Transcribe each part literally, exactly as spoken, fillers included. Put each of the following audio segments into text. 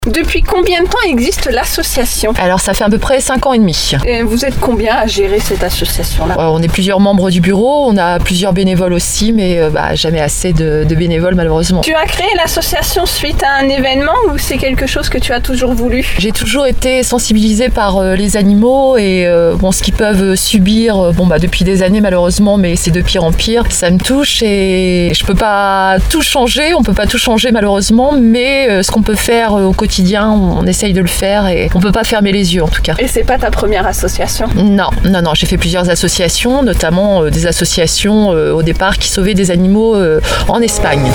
Depuis combien de temps existe l'association ? Alors ça fait à peu près cinq ans et demi. Et vous êtes combien à gérer cette association-là ? euh, On est plusieurs membres du bureau, on a plusieurs bénévoles aussi, mais euh, bah, jamais assez de, de bénévoles malheureusement. Tu as créé l'association suite à un événement ou c'est quelque chose que tu as toujours voulu ? J'ai toujours été sensibilisée par euh, les animaux et euh, bon, ce qu'ils peuvent subir euh, bon, bah, depuis des années malheureusement, mais c'est de pire en pire. Ça me touche et je peux pas tout changer, on peut pas tout changer malheureusement, mais euh, ce qu'on peut faire euh, au quotidien, on essaye de le faire et on peut pas fermer les yeux en tout cas. Et c'est pas ta première association ? Non, non, non, j'ai fait plusieurs associations, notamment euh, des associations euh, au départ qui sauvaient des animaux euh, en Espagne.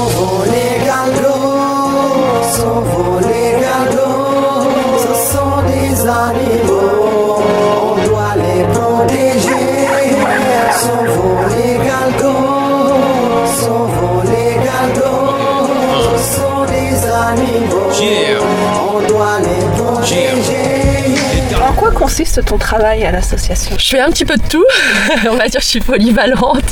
En quoi consiste ton travail à l'association ? Je fais un petit peu de tout, on va dire que je suis polyvalente.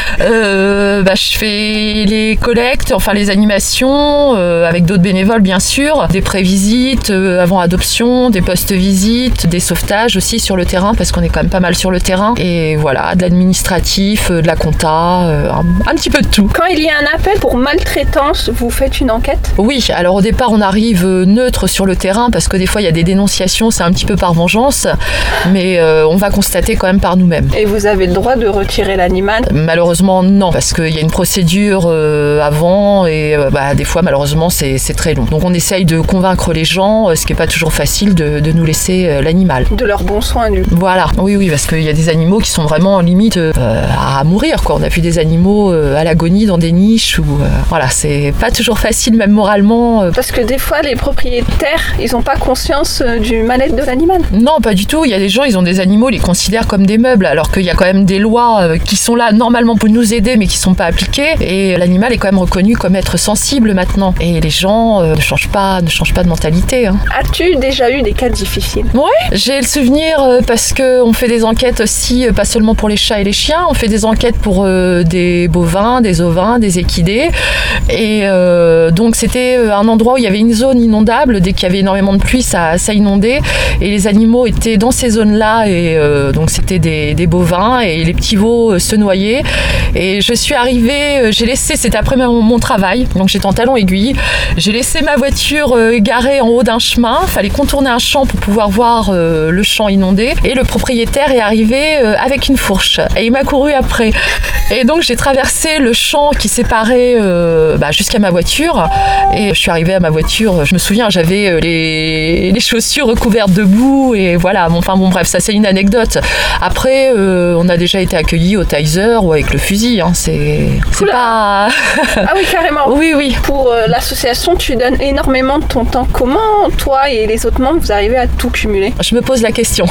Euh, bah, je fais les collectes, enfin les animations, euh, avec d'autres bénévoles bien sûr, des pré-visites, euh, avant adoption, des post-visites, des sauvetages aussi sur le terrain, parce qu'on est quand même pas mal sur le terrain. Et voilà, de l'administratif, euh, de la compta, euh, un, un petit peu de tout. Quand il y a un appel pour maltraitance, vous faites une enquête ? Oui, alors au départ on arrive neutre sur le terrain, parce que des fois il y a des dénonciations, c'est un petit peu par vengeance, mais euh, on va constater quand même par nous-mêmes. Et vous avez le droit de retirer l'animal ? Malheureusement non, parce qu'il y a une procédure euh, avant et euh, bah, des fois malheureusement c'est, c'est très long. Donc on essaye de convaincre les gens, euh, ce qui n'est pas toujours facile, de, de nous laisser euh, l'animal. De leur bon soin, du coup. Voilà, oui oui, parce qu'il y a des animaux qui sont vraiment limite euh, à mourir, quoi. On a vu des animaux euh, à l'agonie dans des niches où euh, voilà, c'est pas toujours facile même moralement. Euh. Parce que des fois les propriétaires, ils n'ont pas conscience euh, du mal-être de l'animal. Non, pas du tout. Il y a des gens, ils ont des animaux, ils les considèrent comme des meubles, alors qu'il y a quand même des lois euh, qui sont là normalement pour nous aider, mais qui sont pas appliquées. Et l'animal est quand même reconnu comme être sensible maintenant. Et les gens euh, ne changent pas, ne changent pas de mentalité. Hein. As-tu déjà eu des cas difficiles ? Ouais, j'ai le souvenir euh, parce que on fait des enquêtes aussi, euh, pas seulement pour les chats et les chiens. On fait des enquêtes pour euh, des bovins, des ovins, des équidés. Et euh, donc c'était un endroit où il y avait une zone inondable. Dès qu'il y avait énormément de pluie, ça, ça inondait. Et les animaux étaient dans ces zones-là. Et euh, donc c'était des, des bovins et les petits veaux euh, se noyaient. Et je suis arrivée, euh, j'ai laissé, c'était après mon, mon travail, donc j'étais en talons aiguilles. J'ai laissé ma voiture euh, garée en haut d'un chemin. Il fallait contourner un champ pour pouvoir voir euh, le champ inondé. Et le propriétaire est arrivé euh, avec une fourche. Et il m'a couru après. Et donc j'ai traversé le champ qui séparait euh, bah, jusqu'à ma voiture. Et je suis arrivée à ma voiture. Je me souviens, j'avais les, les chaussures recouvertes de boue. Et voilà, bon, enfin bon bref, ça c'est une anecdote. Après, euh, on a déjà été accueillis au taser ou avec le fusil. Hein. C'est, c'est pas... Ah oui, carrément. Oui, oui. Pour euh, l'association, tu donnes énormément de ton temps. Comment, toi et les autres membres, vous arrivez à tout cumuler ? Je me pose la question.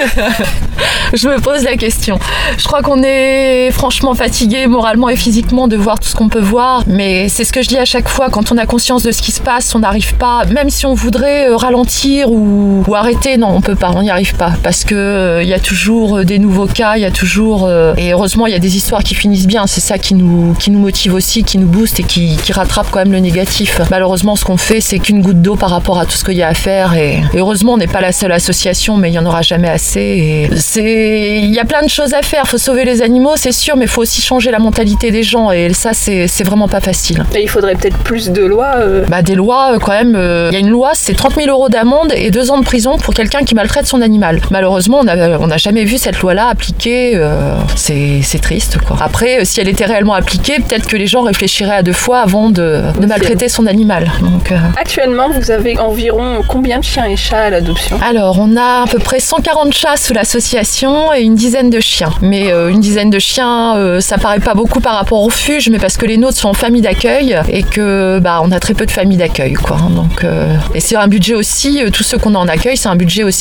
Je me pose la question. Je crois qu'on est franchement fatigué moralement et physiquement de voir tout ce qu'on peut voir. Mais c'est ce que je dis à chaque fois. Quand on a conscience de ce qui se passe, on n'arrive pas, même si on voudrait ralentir ou, ou arrêter, non, on peut pas, on n'y arrive pas. Parce que euh, y a toujours des nouveaux cas, il y a toujours... Euh, et heureusement, il y a des histoires qui finissent bien. C'est ça qui nous, qui nous motive aussi, qui nous booste et qui, qui rattrape quand même le négatif. Malheureusement, ce qu'on fait, c'est qu'une goutte d'eau par rapport à tout ce qu'il y a à faire. Et, et heureusement, on n'est pas la seule association, mais il n'y en aura jamais assez. Et c'est, il y a plein de choses à faire. Il faut sauver les animaux, c'est sûr, mais il faut aussi changer la mentalité des gens. Et ça, c'est, c'est vraiment pas facile. Et il faudrait peut-être plus de lois. Euh... Bah, des lois, quand même. Il euh, y a une loi, c'est trente mille euros d'amende et deux ans de prison pour quelqu'un qui maltraite son animal. Malheureusement, on n'a on a jamais vu cette loi-là appliquée. Euh, c'est, c'est triste, quoi. Après, si elle était réellement appliquée, peut-être que les gens réfléchiraient à deux fois avant de, de maltraiter son animal. Donc, euh... Actuellement, vous avez environ combien de chiens et chats à l'adoption ? Alors, on a à peu près cent quarante chats sous l'association et une dizaine de chiens. Mais euh, une dizaine de chiens, euh, ça paraît pas beaucoup par rapport au refuge, mais parce que les nôtres sont en famille d'accueil et que bah, on a très peu de familles d'accueil, quoi. Donc, euh... et c'est un budget aussi, euh, tous ceux qu'on a en accueil, c'est un budget aussi pour l'association.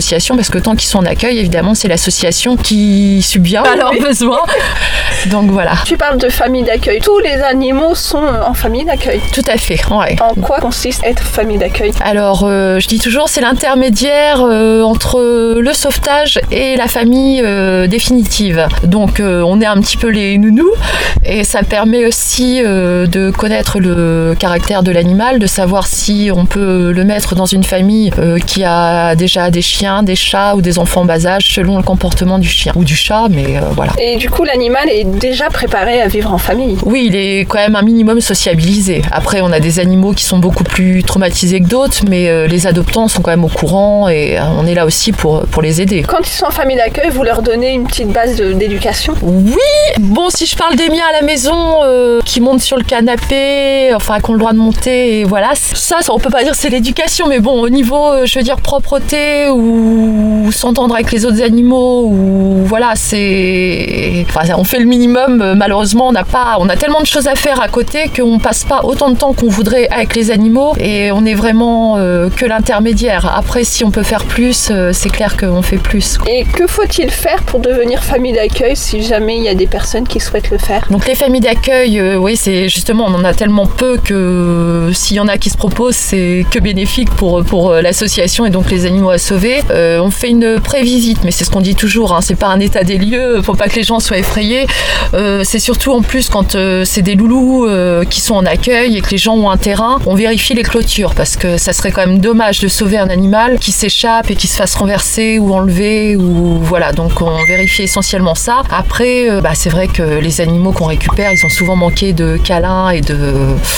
l'association parce que tant qu'ils sont en accueil, évidemment, c'est l'association qui subvient à leurs besoins. Donc voilà. Tu parles de famille d'accueil. Tous les animaux sont en famille d'accueil. Tout à fait, ouais. En quoi consiste être famille d'accueil? Alors, euh, je dis toujours, c'est l'intermédiaire euh, entre le sauvetage et la famille euh, définitive. Donc, euh, on est un petit peu les nounous et ça permet aussi euh, de connaître le caractère de l'animal, de savoir si on peut le mettre dans une famille euh, qui a déjà des chiens, des chats ou des enfants en bas âge selon le comportement du chien ou du chat, mais euh, voilà. Et du coup, l'animal est déjà préparé à vivre en famille? Oui, il est quand même un minimum sociabilisé. Après, on a des animaux qui sont beaucoup plus traumatisés que d'autres, mais euh, les adoptants sont quand même au courant et euh, on est là aussi pour, pour les aider. Quand ils sont en famille d'accueil, vous leur donnez une petite base de, d'éducation? Oui. Bon, si je parle des miens à la maison, euh, qui montent sur le canapé, enfin, qui ont le droit de monter, et voilà. Ça, ça on peut pas dire c'est l'éducation, mais bon, au niveau, euh, je veux dire, propreté ou s'entendre avec les autres animaux, ou voilà, c'est... Enfin, on fait le minimum. Malheureusement, on n'a pas... On a tellement de choses à faire à côté qu'on passe pas autant de temps qu'on voudrait avec les animaux et on est vraiment euh, que l'intermédiaire. Après, si on peut faire plus, euh, c'est clair qu'on fait plus. Et que faut-il faire pour devenir famille d'accueil si jamais il y a des personnes qui souhaitent le faire? Donc les familles d'accueil, euh, oui, c'est justement, on en a tellement peu que s'il y en a qui se proposent, c'est que bénéfique pour, pour l'association et donc les animaux à sauver. Euh, on fait une pré-visite, mais c'est ce qu'on dit toujours, hein, c'est pas un état des lieux, faut pas que les gens soient effrayés. Euh, c'est surtout en plus quand euh, c'est des loulous euh, qui sont en accueil et que les gens ont un terrain, on vérifie les clôtures parce que ça serait quand même dommage de sauver un animal qui s'échappe et qui se fasse renverser ou enlever ou voilà, donc on vérifie essentiellement ça. Après, euh, bah, c'est vrai que les animaux qu'on récupère, ils ont souvent manqué de câlins et de,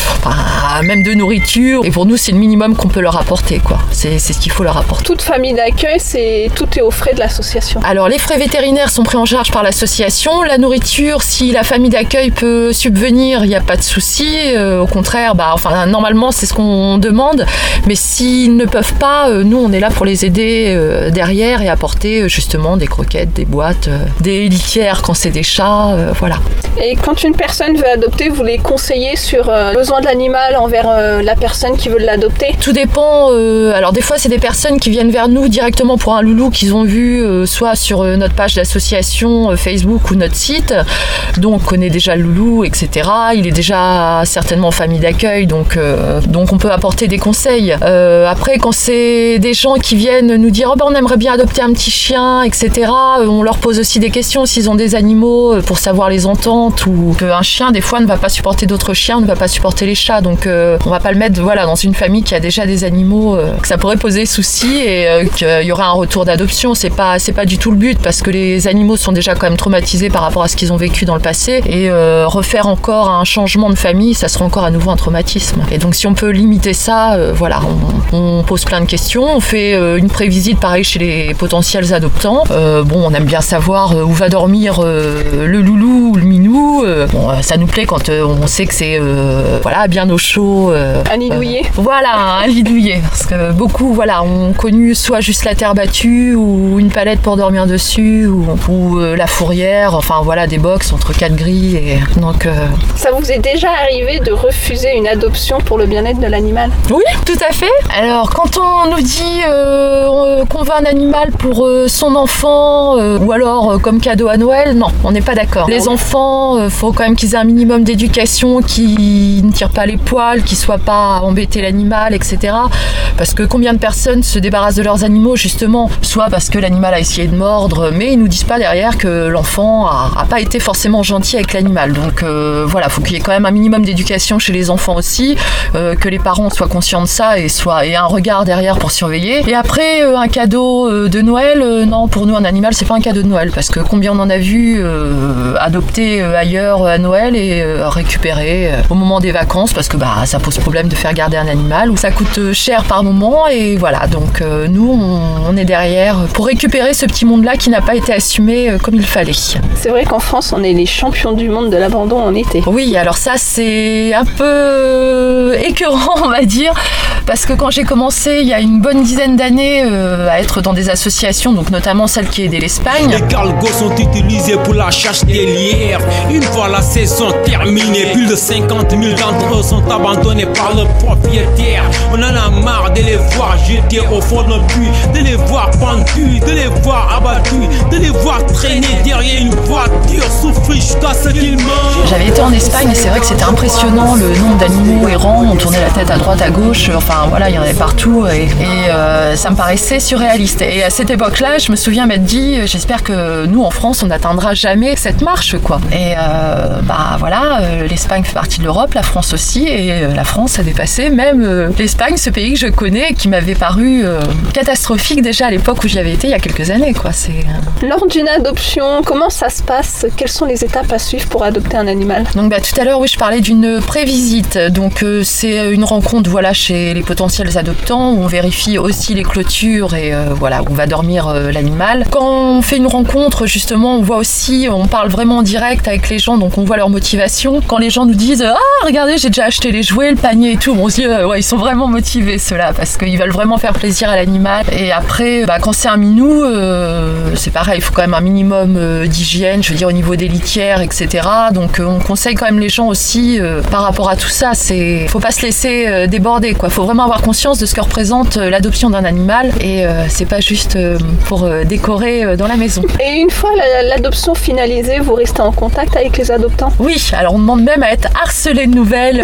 enfin, même de nourriture et pour nous c'est le minimum qu'on peut leur apporter, quoi. C'est, c'est ce qu'il faut leur apporter. Toute famille d'accueil, c'est tout est aux frais de l'association. Alors les frais vétérinaires sont pris en charge par l'association, la nourriture, si la famille d'accueil peut subvenir, il n'y a pas de souci. Euh, au contraire, bah, enfin, normalement, c'est ce qu'on demande. Mais s'ils ne peuvent pas, euh, nous, on est là pour les aider euh, derrière et apporter euh, justement des croquettes, des boîtes, euh, des litières quand c'est des chats, euh, voilà. Et quand une personne veut adopter, vous les conseillez sur euh, le besoin de l'animal envers euh, la personne qui veut l'adopter? Tout dépend. Euh, alors des fois, c'est des personnes qui viennent vers nous directement pour un loulou qu'ils ont vu euh, soit sur euh, notre page d'association euh, Facebook ou notre site. Donc on connaît déjà le loulou, et cetera. Il est déjà certainement en famille d'accueil, donc, euh, donc on peut apporter des conseils. Euh, après, quand c'est des gens qui viennent nous dire oh ben, on aimerait bien adopter un petit chien, et cetera, on leur pose aussi des questions s'ils ont des animaux pour savoir les ententes, ou qu'un chien, des fois, ne va pas supporter d'autres chiens, ne va pas supporter les chats. Donc euh, on va pas le mettre voilà, dans une famille qui a déjà des animaux, euh, que ça pourrait poser souci et euh, qu'il y aurait un retour d'adoption. C'est pas, c'est pas du tout le but parce que les animaux sont déjà quand même traumatisés par rapport à ce qu'ils ont vécu dans le passé et euh, refaire encore un changement de famille, ça sera encore à nouveau un traumatisme. Et donc si on peut limiter ça, euh, voilà, on, on pose plein de questions, on fait euh, une prévisite pareil chez les potentiels adoptants. Euh, bon, on aime bien savoir où va dormir euh, le loulou ou le minou. Euh, bon, euh, ça nous plaît quand euh, on sait que c'est euh, voilà, bien au chaud. Euh, un lit douillet. Euh, voilà, un lit douillet. Parce que beaucoup voilà, ont connu soit juste la terre battue ou une palette pour dormir dessus ou, ou euh, la fourrière, enfin voilà, des box entre quatre grilles. Et donc, euh... Ça vous est déjà arrivé de refuser une adoption pour le bien-être de l'animal? Oui, tout à fait. Alors, quand on nous dit euh, qu'on veut un animal pour euh, son enfant euh, ou alors euh, comme cadeau à Noël, non, on n'est pas d'accord. Les enfants, il euh, faut quand même qu'ils aient un minimum d'éducation, qu'ils ne tirent pas les poils, qu'ils ne soient pas à embêter l'animal, et cetera. Parce que combien de personnes se débarrassent de leurs animaux justement, soit parce que l'animal a essayé de mordre, mais ils nous disent pas derrière que l'enfant a, a pas été forcément gentil avec l'animal. Donc euh, voilà, faut qu'il y ait quand même un minimum d'éducation chez les enfants aussi, euh, que les parents soient conscients de ça et soient et un regard derrière pour surveiller. Et après euh, un cadeau euh, de Noël, euh, non, pour nous un animal c'est pas un cadeau de Noël parce que combien on en a vu euh, adopter euh, ailleurs à Noël et euh, récupérer euh, au moment des vacances parce que bah ça pose problème de faire garder un animal ou ça coûte euh, cher par moment et voilà, donc euh, nous on, on est derrière pour récupérer ce petit monde là qui n'a pas été assumé euh, comme il fallait. C'est vrai qu'en France on est les champions du monde de l'abandon en été. Oui, alors ça c'est un peu écœurant on va dire parce que quand j'ai commencé il y a une bonne dizaine d'années euh, à être dans des associations, donc notamment celle qui aidait l'Espagne. Les cargos sont utilisés pour la chasse des lièvres. Une fois la saison terminée, plus de cinquante mille d'entre eux sont abandonnés par le propriétaire. On en a marre de les voir jeter au fond d'un puits, de les voir pendus, de les voir abattus, de les voir traîner derrière une voiture, souffrir jusqu'à ce qu'ils meurent. J'avais été en Espagne et c'est vrai que c'était impressionnant le nombre d'animaux errants, on tournait la tête à droite, à gauche, enfin voilà, il y en avait partout et, et euh, ça me paraissait surréaliste. Et à cette époque-là, je me souviens m'être dit, j'espère que nous en France, on n'atteindra jamais cette marche, quoi. Et euh, bah voilà, euh, l'Espagne fait partie de l'Europe, la France aussi, et euh, la France a dépassé même euh, l'Espagne, ce pays que je connais, qui m'avait paru euh, catastrophique déjà à l'époque où j'y avais été il y a quelques années, quoi. C'est, euh... Lors d'une adoption, comment ça se passe? Quelles sont les étapes à suivre pour adopter un animal? Donc bah, tout à l'heure, oui, je parlais d'une prévisite. Donc euh, c'est une rencontre, voilà, chez les potentiels adoptants où on vérifie aussi les clôtures et euh, voilà, où on va dormir euh, l'animal. Quand on fait une rencontre, justement, on voit aussi, on parle vraiment en direct avec les gens, donc on voit leur motivation. Quand les gens nous disent « Ah, regardez, j'ai déjà acheté les jouets, le panier et tout », on se dit euh, « Ouais, ils sont vraiment motivés, ceux-là, parce qu'ils veulent vraiment faire plaisir à l'animal. » Et après, bah, quand c'est un minou, euh, c'est pareil, il faut quand même un minimum euh, d'hygiène, je veux dire, au niveau des litières, et cetera. Donc, euh, on conseille quand même les gens aussi, euh, par rapport à tout ça, c'est, faut pas se laisser euh, déborder, quoi. Faut vraiment avoir conscience de ce que représente euh, l'adoption d'un animal et euh, c'est pas juste euh, pour euh, décorer euh, dans la maison. Et une fois la, l'adoption finalisée, vous restez en contact avec les adoptants? Oui, alors on demande même à être harcelé de nouvelles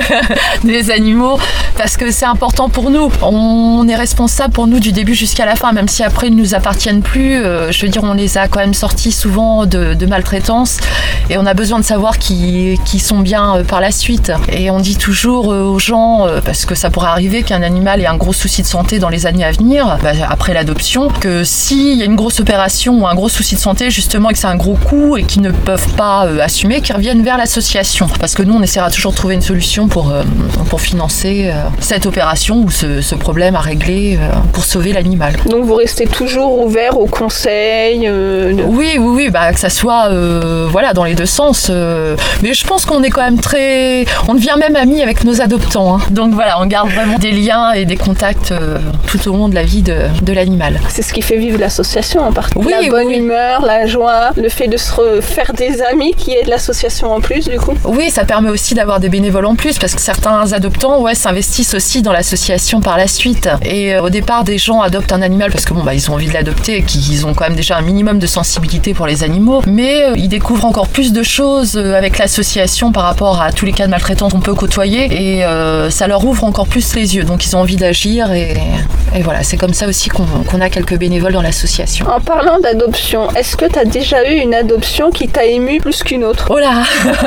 des animaux parce que c'est important pour nous. On est responsable pour nous du début jusqu'à la fin, même si après ils ne nous appartiennent plus. Euh, je veux dire, on les a quand même sortis souvent de, de maltraitance et on a besoin de savoir qui, qui sont bien euh, par la suite. Et on dit toujours euh, aux gens, euh, parce que ça pourrait arriver qu'un animal ait un gros souci de santé dans les années à venir, bah, après l'adoption, que s'il y a une grosse opération ou un gros souci de santé, justement, et que c'est un gros coût et qu'ils ne peuvent pas euh, assumer, qu'ils reviennent vers l'association. Parce que nous, on essaiera toujours de trouver une solution pour, euh, pour financer euh, cette opération ou ce, ce problème à régler euh, pour sauver l'animal. Donc vous restez toujours ouvert aux conseils euh, de... Oui, oui, oui, bah, que ça soit euh, voilà, dans les deux sens. Euh, mais je pense qu'on est quand même très... On devient même amis avec nos adoptants. Hein. Donc voilà, on garde vraiment des liens et des contacts euh, tout au long de la vie de, de l'animal. C'est ce qui fait vivre l'association en partie. Oui, la bonne oui. humeur, la joie, le fait de se faire des amis qui aident l'association en plus du coup. Oui, ça permet aussi d'avoir des bénévoles en plus parce que certains adoptants ouais, s'investissent aussi dans l'association par la suite. Et euh, au départ, des gens adoptent un animal parce que bon, bah, ils ont envie de l'adopter et qu'ils ont quand même déjà un minimum de sensibilité pour les animaux. Mais euh, ils découvrent encore plus de choses euh, avec l'association par rapport à tous les cas de maltraitance qu'on peut côtoyer et euh, ça leur ouvre encore plus les yeux. Donc ils ont envie d'agir et, et voilà, c'est comme ça aussi qu'on, qu'on a quelques bénévoles dans l'association. En parlant d'adoption, est-ce que tu as déjà eu une adoption qui t'a ému plus qu'une autre? Oh là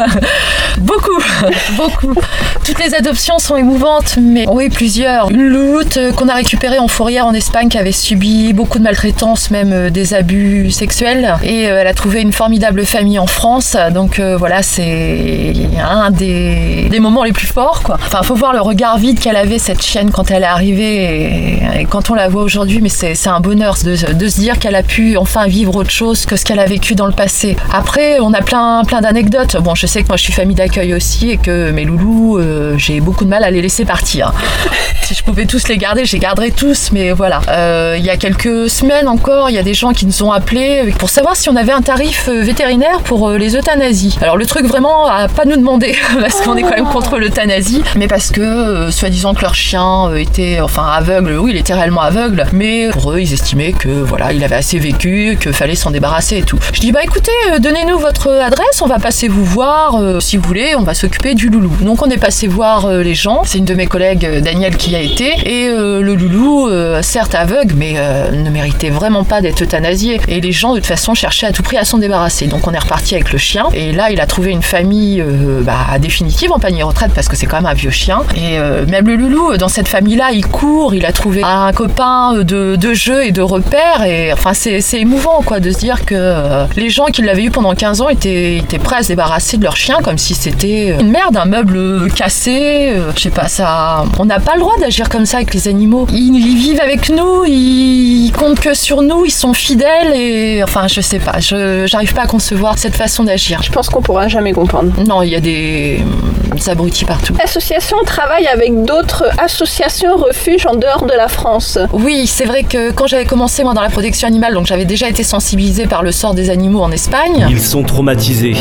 Beaucoup, beaucoup. Toutes les adoptions sont émouvantes, mais oui, plusieurs. Une louloute qu'on a récupérée en fourrière en Espagne qui avait subi beaucoup de maltraitance, même des abus sexuels. Et elle a trouvé une formidable famille en France. Donc euh, voilà, c'est un des, des moments les plus forts, quoi. Enfin, faut voir le regard vide qu'elle avait, cette chienne, quand elle est arrivée. Et, et quand on la voit aujourd'hui, mais c'est, c'est un bonheur de, de se dire qu'elle a pu enfin vivre autre chose que ce qu'elle a vécu dans le passé. Après, on a plein, plein d'anecdotes. Bon, je sais que moi, je suis famille d'accueil aussi et que mes loulous, euh, j'ai beaucoup de mal à les laisser partir. Si je pouvais tous les garder, je les garderais tous, mais voilà. Euh, il y a quelques semaines encore, il y a des gens qui nous ont appelés pour savoir si on avait un tarif vétérinaire pour les euthanasies. Alors le truc vraiment à pas nous demander, parce qu'on est quand même contre l'euthanasie, mais parce que, euh, soi-disant que leur chien était, enfin aveugle, oui, il était réellement aveugle, mais pour eux, ils estimaient que voilà, il avait assez vécu, qu'il fallait s'en débarrasser et tout. Je dis, bah écoutez, euh, donnez-nous votre adresse, on va passer vous voir, euh, si vous voulez, on va s'occuper du loulou. Donc on est passé voir euh, les gens, c'est une de mes collègues, euh, Daniel, qui a été, et euh, le loulou, euh, certes aveugle, mais euh, ne méritait vraiment pas d'être euthanasié. Et les gens, de toute façon, cherchaient à tout prix à s'en débarrasser. Donc on est reparti avec le chien, et là, il a trouvé une famille euh, bah, définitive en panier retraite, parce que c'est quand même un vieux chien. Et euh, même le loulou, dans cette famille-là, il court, il a trouvé un copain de, de jeu et de repères, et enfin, c'est, c'est émouvant, quoi, de se dire que euh, les gens qui l'avaient eu pendant quinze ans étaient, étaient prêts à se débarrasser de leur chien, comme si c'était une merde, un meuble cassé, euh, je sais pas, ça... On n'a pas le droit d'agir comme ça avec les animaux. Ils, ils vivent avec nous, ils, ils comptent que sur nous, ils sont fidèles, et enfin, je sais pas, je, j'arrive pas à concevoir cette façon d'agir. Je pense qu'on pourra jamais comprendre. Non, il y a des, des abrutis partout. L'association travaille avec d'autres associations refuges en dehors de la France. Oui, c'est vrai que quand j'avais commencé, moi, dans la protection animale, donc j'avais déjà été sensibilisée par le sort des animaux en Espagne. Ils sont traumatisés,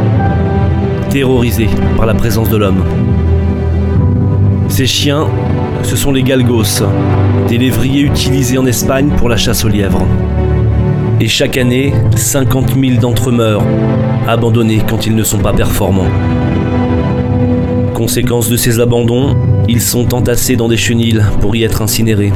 terrorisés par la présence de l'homme. Ces chiens ce sont les galgos, des lévriers utilisés en Espagne pour la chasse aux lièvres. Et chaque année, cinquante mille d'entre eux meurent, abandonnés quand ils ne sont pas performants. Conséquence de ces abandons, ils sont entassés dans des chenils pour y être incinérés.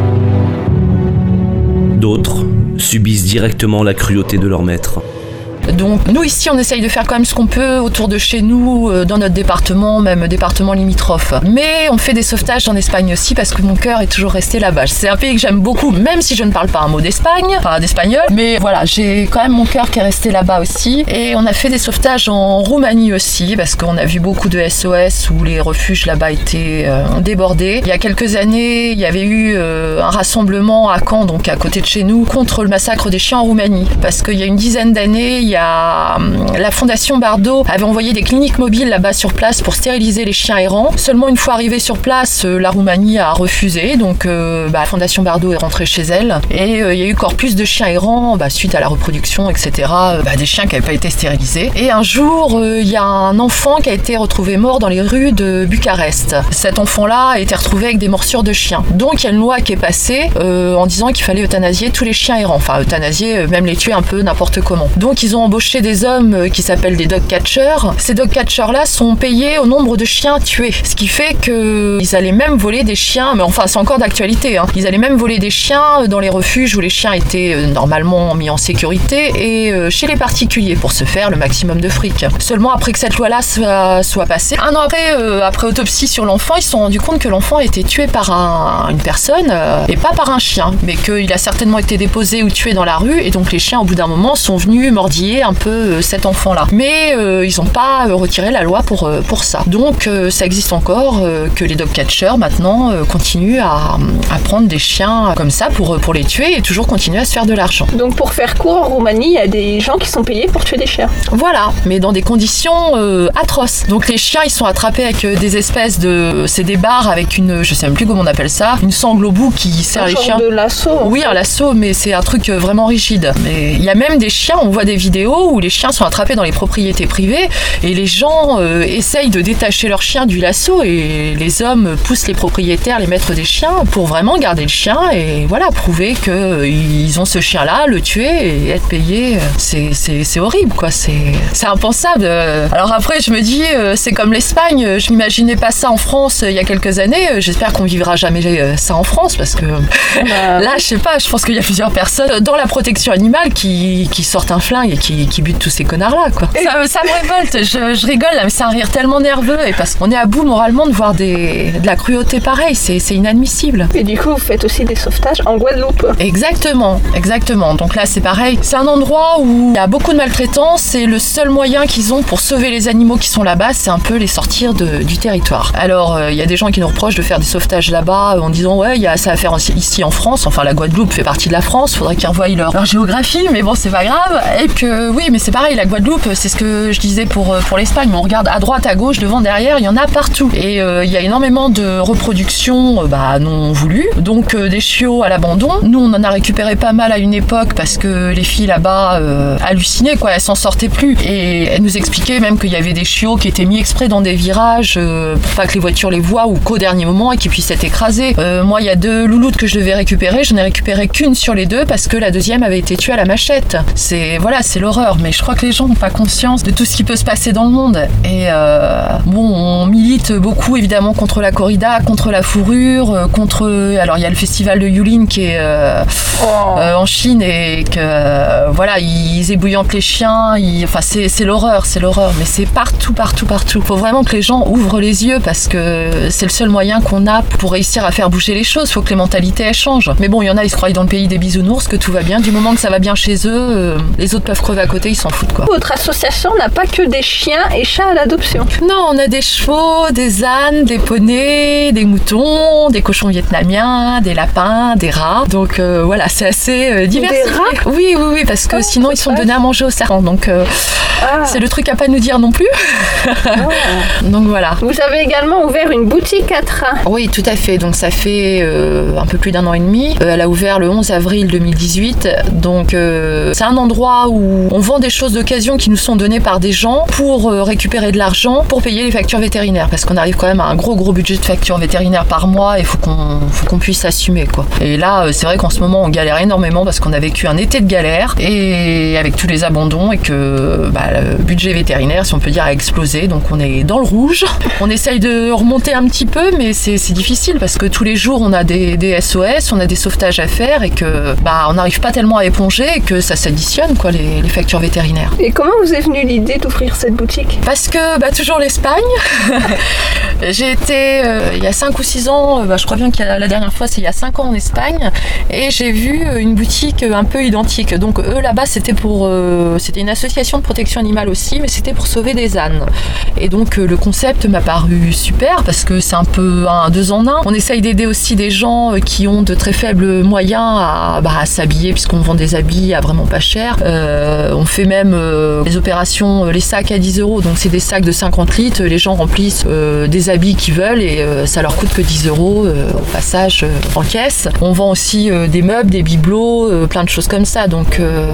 D'autres subissent directement la cruauté de leur maître. Donc nous ici on essaye de faire quand même ce qu'on peut autour de chez nous, euh, dans notre département, même département limitrophe. Mais on fait des sauvetages en Espagne aussi parce que mon cœur est toujours resté là-bas. C'est un pays que j'aime beaucoup, même si je ne parle pas un mot d'Espagne, enfin d'espagnol. Mais voilà, j'ai quand même mon cœur qui est resté là-bas aussi. Et on a fait des sauvetages en Roumanie aussi parce qu'on a vu beaucoup de S O S où les refuges là-bas étaient euh, débordés. Il y a quelques années, il y avait eu euh, un rassemblement à Caen, donc à côté de chez nous, contre le massacre des chiens en Roumanie. Parce qu'il y a une dizaine d'années, il y a la Fondation Bardot avait envoyé des cliniques mobiles là-bas sur place pour stériliser les chiens errants. Seulement une fois arrivés sur place, la Roumanie a refusé, donc euh, bah, la Fondation Bardot est rentrée chez elle et euh, il y a eu encore plus de chiens errants bah, suite à la reproduction, et cetera. Bah, des chiens qui n'avaient pas été stérilisés. Et un jour, euh, il y a un enfant qui a été retrouvé mort dans les rues de Bucarest. Cet enfant-là a été retrouvé avec des morsures de chiens. Donc il y a une loi qui est passée euh, en disant qu'il fallait euthanasier tous les chiens errants. Enfin, euthanasier, euh, même les tuer un peu n'importe comment. Donc ils ont embauché des hommes qui s'appellent des dog catchers. Ces dog catchers là sont payés au nombre de chiens tués, ce qui fait que ils allaient même voler des chiens, mais enfin c'est encore d'actualité, hein. Ils allaient même voler des chiens dans les refuges où les chiens étaient normalement mis en sécurité et chez les particuliers pour se faire le maximum de fric. Seulement après que cette loi là soit, soit passée, un an après, euh, après autopsie sur l'enfant, ils se sont rendus compte que l'enfant a été tué par un, une personne euh, et pas par un chien, mais qu'il a certainement été déposé ou tué dans la rue et donc les chiens au bout d'un moment sont venus mordiller un peu euh, cet enfant-là. Mais euh, ils n'ont pas euh, retiré la loi pour, euh, pour ça. Donc euh, ça existe encore, euh, que les dog catchers maintenant euh, continuent à, à prendre des chiens comme ça pour, pour les tuer et toujours continuer à se faire de l'argent. Donc pour faire court, en Roumanie, il y a des gens qui sont payés pour tuer des chiens. Voilà, mais dans des conditions euh, atroces. Donc les chiens, ils sont attrapés avec euh, des espèces de... C'est des barres avec une... Je sais même plus comment on appelle ça. Une sangle au bout qui sert les chiens. Un genre de lasso. Oui, un lasso, mais c'est un truc euh, vraiment rigide. Mais il y a même des chiens, on voit des vidéos où les chiens sont attrapés dans les propriétés privées et les gens euh, essayent de détacher leurs chiens du lasso et les hommes poussent les propriétaires, les maîtres des chiens pour vraiment garder le chien et voilà, prouver qu'ils ont ce chien-là, le tuer et être payé. C'est, c'est, c'est horrible, quoi. C'est, c'est impensable. Alors après, je me dis, c'est comme l'Espagne. Je m'imaginais pas ça en France il y a quelques années. J'espère qu'on vivra jamais ça en France parce que bah, là, je sais pas, je pense qu'il y a plusieurs personnes dans la protection animale qui, qui sortent un flingue et qui, qui butent tous ces connards-là, quoi. Ça, ça me révolte. Je, je rigole, là, mais c'est un rire tellement nerveux et parce qu'on est à bout moralement de voir des, de la cruauté pareille. C'est, c'est inadmissible. Et du coup, vous faites aussi des sauvetages en Guadeloupe. Exactement, exactement. Donc là, c'est pareil. C'est un endroit où il y a beaucoup de maltraitance et le seul moyen qu'ils ont pour sauver les animaux qui sont là-bas, c'est un peu les sortir de, du territoire. Alors, il euh, y a des gens qui nous reprochent de faire des sauvetages là-bas en disant ouais, il y a ça à faire ici en France. Enfin, la Guadeloupe fait partie de la France. Faudrait qu'ils revoient leur, leur géographie, mais bon, c'est pas grave. Et que oui, mais c'est pareil. La Guadeloupe, c'est ce que je disais pour pour l'Espagne. On regarde à droite, à gauche, devant, derrière, il y en a partout. Et il euh, y a énormément de reproductions euh, bah, non voulues. Donc euh, des chiots à l'abandon. Nous, on en a récupéré pas mal à une époque parce que les filles là-bas euh, hallucinaient, quoi. Elles s'en sortaient plus. Et elles nous expliquaient même qu'il y avait des chiots qui étaient mis exprès dans des virages euh, pour pas que les voitures les voient ou qu'au dernier moment et qu'ils puissent être écrasés. Euh, moi, il y a deux louloutes que je devais récupérer. Je n'ai récupéré qu'une sur les deux parce que la deuxième avait été tuée à la machette. C'est voilà, c'est l'horreur. Mais je crois que les gens n'ont pas conscience de tout ce qui peut se passer dans le monde. Et euh, bon, on milite beaucoup évidemment contre la corrida, contre la fourrure, contre. Alors il y a le festival de Yulin qui est euh, oh. euh, en Chine et que euh, voilà, ils ébouillantent les chiens. Ils, enfin, c'est, c'est l'horreur, c'est l'horreur. Mais c'est partout, partout, partout. Il faut vraiment que les gens ouvrent les yeux parce que c'est le seul moyen qu'on a pour réussir à faire bouger les choses. Il faut que les mentalités elles changent. Mais bon, il y en a, ils se croient dans le pays des bisounours, que tout va bien. Du moment que ça va bien chez eux, euh, les autres peuvent crever à côté, ils s'en foutent, quoi. Votre association n'a pas que des chiens et chats à l'adoption. Non, on a des chevaux, des ânes, des poneys, des moutons, des cochons vietnamiens, des lapins, des rats. Donc euh, voilà, c'est assez euh, diversifié. Des rats ? Oui, oui, oui, parce que oh, sinon ils sont donnés à manger aux serpents. Donc euh, ah. c'est le truc à pas nous dire non plus. Oh. Donc voilà. Vous avez également ouvert une boutique à train. Oui, tout à fait. Donc ça fait euh, un peu plus d'un an et demi. Euh, elle a ouvert le onze avril deux mille dix-huit. Donc euh, c'est un endroit où on vend des choses d'occasion qui nous sont données par des gens pour euh, récupérer de l'argent pour payer les factures vétérinaires, parce qu'on arrive quand même à un gros gros budget de factures vétérinaires par mois et il faut qu'on, faut qu'on puisse assumer, quoi. Et là, euh, c'est vrai qu'en ce moment, on galère énormément parce qu'on a vécu un été de galère et avec tous les abandons et que bah, le budget vétérinaire, si on peut dire, a explosé. Donc on est dans le rouge. On essaye de remonter un petit peu, mais c'est, c'est difficile parce que tous les jours, on a des, des S O S, on a des sauvetages à faire et que bah, on n'arrive pas tellement à éponger et que ça s'additionne, quoi, les, les factures vétérinaires. Et comment vous est venue l'idée d'ouvrir cette boutique ? Parce que bah, toujours l'Espagne. J'ai été euh, il y a cinq ou six ans, euh, bah, je crois bien que la dernière fois c'est il y a cinq ans en Espagne, et j'ai vu une boutique un peu identique. Donc eux là-bas c'était pour euh, c'était une association de protection animale aussi, mais c'était pour sauver des ânes. Et donc euh, le concept m'a paru super parce que c'est un peu un deux en un. On essaye d'aider aussi des gens qui ont de très faibles moyens à, bah, à s'habiller, puisqu'on vend des habits à vraiment pas cher. Euh, on fait même euh, les opérations, les sacs à dix euros, donc c'est des sacs de cinquante litres, les gens remplissent euh, des habits qu'ils veulent et euh, ça leur coûte que dix euros euh, au passage euh, en caisse. On vend aussi euh, des meubles, des bibelots, euh, plein de choses comme ça, donc euh,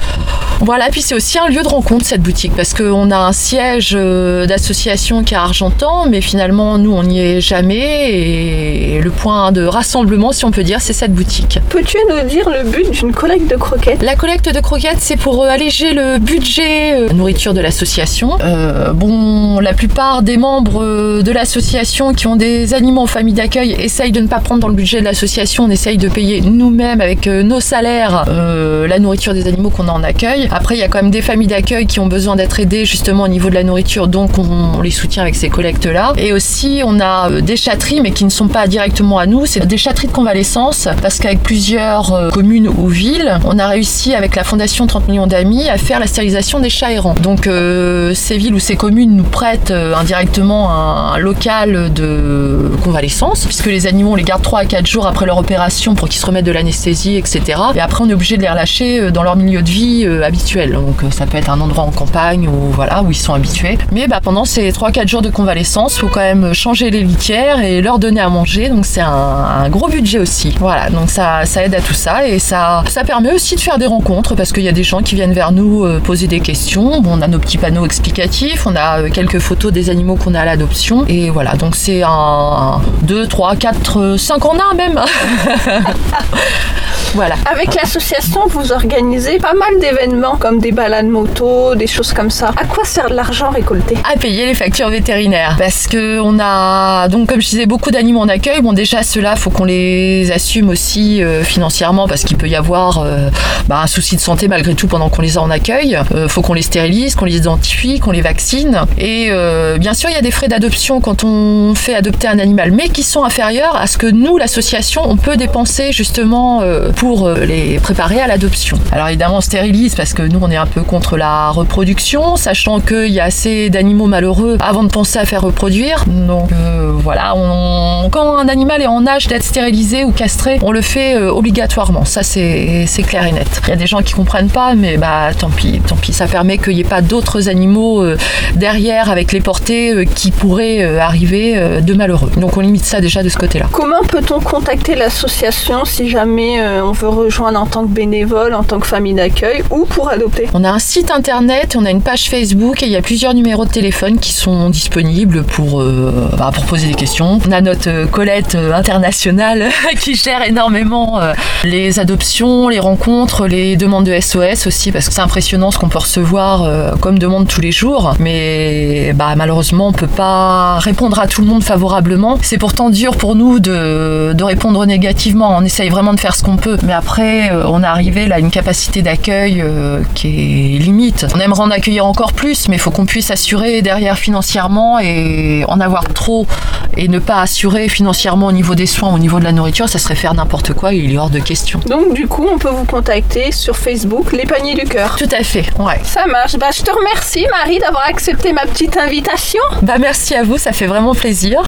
voilà. Puis c'est aussi un lieu de rencontre, cette boutique, parce qu'on a un siège euh, d'association qui est à Argentan, mais finalement nous on n'y est jamais, et le point de rassemblement, si on peut dire, c'est cette boutique. Peux-tu nous dire le but d'une collecte de croquettes ? La collecte de croquettes, c'est pour euh, alléger le budget euh, nourriture de l'association. Euh, bon, la plupart des membres euh, de l'association qui ont des animaux en famille d'accueil essayent de ne pas prendre dans le budget de l'association. On essaye de payer nous-mêmes avec euh, nos salaires euh, la nourriture des animaux qu'on a en accueil. Après, il y a quand même des familles d'accueil qui ont besoin d'être aidées justement au niveau de la nourriture, donc on, on les soutient avec ces collectes-là. Et aussi, on a euh, des chatteries, mais qui ne sont pas directement à nous, c'est des chatteries de convalescence, parce qu'avec plusieurs euh, communes ou villes, on a réussi avec la Fondation trente millions d'amis à faire la stérilisation des chats errants. Donc euh, ces villes ou ces communes nous prêtent euh, indirectement un, un local de convalescence, puisque les animaux on les garde trois à quatre jours après leur opération pour qu'ils se remettent de l'anesthésie, et cetera. Et après on est obligé de les relâcher dans leur milieu de vie euh, habituel. Donc euh, ça peut être un endroit en campagne ou voilà, où ils sont habitués. Mais bah, pendant ces trois à quatre jours de convalescence, il faut quand même changer les litières et leur donner à manger. Donc c'est un, un gros budget aussi. Voilà, donc ça, ça aide à tout ça et ça, ça permet aussi de faire des rencontres parce qu'il y a des gens qui viennent vers nous euh, poser des questions. Bon, on a nos petits panneaux explicatifs, on a euh, quelques photos des animaux qu'on a à l'adoption et voilà, donc c'est un deux, trois, quatre, cinq en un même. Voilà. Avec l'association, vous organisez pas mal d'événements comme des balades moto, des choses comme ça. À quoi sert l'argent récolté ? À payer les factures vétérinaires. Parce que on a, donc comme je disais, beaucoup d'animaux en accueil. Bon, déjà, ceux-là, faut qu'on les assume aussi euh, financièrement parce qu'il peut y avoir euh, bah, un souci de santé malgré tout pendant qu'on les a en accueil. Euh, faut qu'on les stérilise, qu'on les identifie, qu'on les vaccine. Et euh, bien sûr, il y a des frais d'adoption quand on fait adopter un animal, mais qui sont inférieurs à ce que nous, l'association, on peut dépenser justement euh, pour euh, les préparer à l'adoption. Alors évidemment, on stérilise parce que nous, on est un peu contre la reproduction, sachant qu'il y a assez d'animaux malheureux avant de penser à faire reproduire. Donc euh, voilà, on, quand un animal est en âge d'être stérilisé ou castré, on le fait euh, obligatoirement. Ça, c'est, c'est clair et net. Il y a des gens qui comprennent pas, mais bah tant pis, tant pis. Ça permet qu'il n'y ait pas d'autres animaux euh, derrière avec les portées euh, qui pourraient euh, arriver euh, de malheureux. Donc on limite ça déjà de ce côté-là. Comment peut-on contacter l'association si jamais euh, on veut rejoindre en tant que bénévole, en tant que famille d'accueil ou pour adopter ? On a un site internet, on a une page Facebook et il y a plusieurs numéros de téléphone qui sont disponibles pour, euh, bah, pour poser des questions. On a notre euh, Colette euh, internationale qui gère énormément euh, les adoptions, les rencontres, les demandes de S O S aussi, parce que c'est impressionnant ce qu'on peut recevoir euh, comme demande tous les jours. Mais bah, malheureusement, on ne peut pas répondre à tout le monde favorablement. C'est pourtant dur pour nous de, de répondre négativement. On essaye vraiment de faire ce qu'on peut. Mais après, euh, on est arrivé là, à une capacité d'accueil euh, qui est limite. On aimerait en accueillir encore plus, mais il faut qu'on puisse assurer derrière financièrement, et en avoir trop et ne pas assurer financièrement au niveau des soins, au niveau de la nourriture, ça serait faire n'importe quoi et il est hors de question. Donc du coup, on peut vous contacter sur Facebook, Les Paniers du Cœur. Tout à fait, ouais. Ça marche. Bah, je te remercie, Marie, d'avoir accepté ma petite invitation. Bah, merci à vous, ça fait vraiment plaisir.